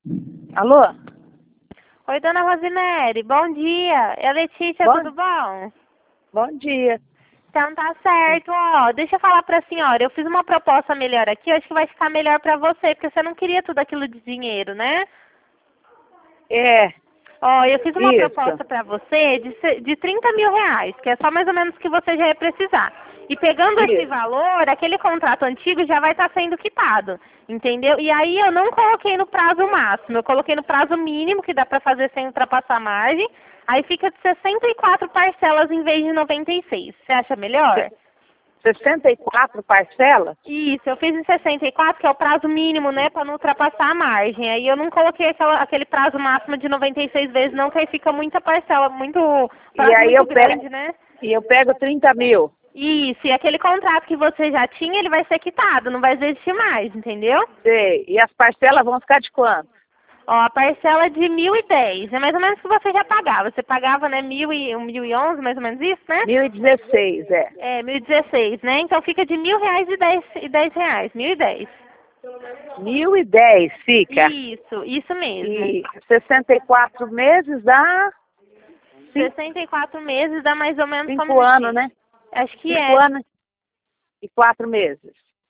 Alô? Oi, dona Rosemary, bom dia. É a Letícia, tudo bom? Bom dia. Então tá certo, ó. Deixa eu falar pra senhora, eu fiz uma proposta melhor aqui, eu acho que vai ficar melhor pra você, porque você não queria tudo aquilo de dinheiro, né? É, Ó, eu fiz uma isso. proposta pra você de 30 mil reais, que é só mais ou menos o que você já ia precisar. E pegando esse Isso. valor, aquele contrato antigo já vai estar sendo quitado, entendeu? E aí eu não coloquei no prazo máximo, eu coloquei no prazo mínimo, que dá pra fazer sem ultrapassar a margem. Aí fica de 64 parcelas em vez de 96. Você acha melhor? 64 parcelas? Isso, eu fiz em 64, que é o prazo mínimo, né, para não ultrapassar a margem. Aí eu não coloquei aquele prazo máximo de 96 vezes, não, que aí fica muita parcela, E prazo aí muito grande, né? eu pego 30 mil. Isso, e aquele contrato que você já tinha, ele vai ser quitado, não vai existir mais, entendeu? Sei. E as parcelas vão ficar de quanto? Ó, a parcela é de 1.010, é mais ou menos o que você já pagava. Você pagava, né, 1.011, mais ou menos isso, né? 1.016, é. É, 1.016, né? Então fica de R$ 1.000 e 10 reais, 1.010. 1.010 fica. Isso mesmo. E 64 meses dá 64 meses dá mais ou menos 5 anos, né? Acho que 5 é. anos e 4 meses.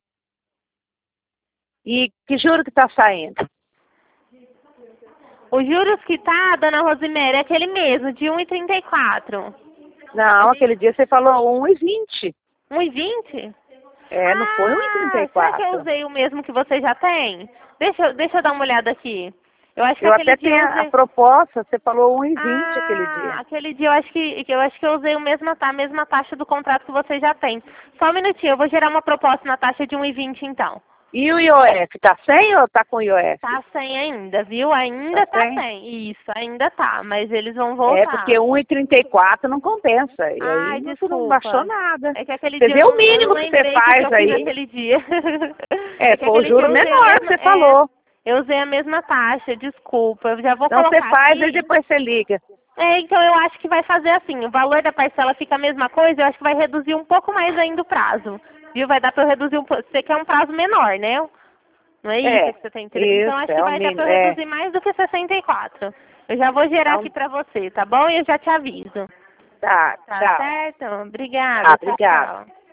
E que juro que tá saindo? Os juros que tá, dona Rosemary, é aquele mesmo, de 1,34. Não, aquele dia você falou 1,20. 1,20? É, não foi Será que eu 1,34. usei o mesmo que você já tem? Deixa eu dar uma olhada aqui. Eu acho que Eu aquele até dia eu tenho a usei. proposta, você falou 1,20 aquele dia. Aquele dia eu acho que eu usei a mesma taxa do contrato que você já tem. Só um minutinho, eu vou gerar uma proposta na taxa de 1,20 então. E o IOF, tá sem ou tá com IOF? Tá sem ainda, viu? Tá Ainda tá sem? sem. Isso, ainda tá, mas eles vão É, porque voltar. 1,34 não compensa. E aí Ai, você não baixou desculpa. nada. É que aquele Você dia vê o eu não mínimo que você lembrei o que faz eu fiz aí. aquele dia. É, É que foi o aquele dia juro eu usei a menor que mesma. você falou. Eu usei a mesma taxa, desculpa. Eu já vou Então você colocar faz e aqui. depois você liga. Então eu acho que vai fazer assim, o valor da parcela fica a mesma coisa, eu acho que vai reduzir um pouco mais ainda o prazo. Viu? Vai dar para eu reduzir um pouco. Você quer um prazo menor, né? Não é isso É, que você tem interesse? Então isso, acho que é o vai dar mínimo. para eu É, reduzir mais do que 64. Eu já vou gerar aqui então, para você, tá bom? E eu já te aviso. tá, Tá tchau. certo? Obrigada. Tá, Tchau, obrigada. tchau.